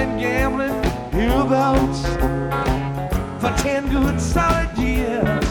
been gambling hereabouts for 10 good solid years.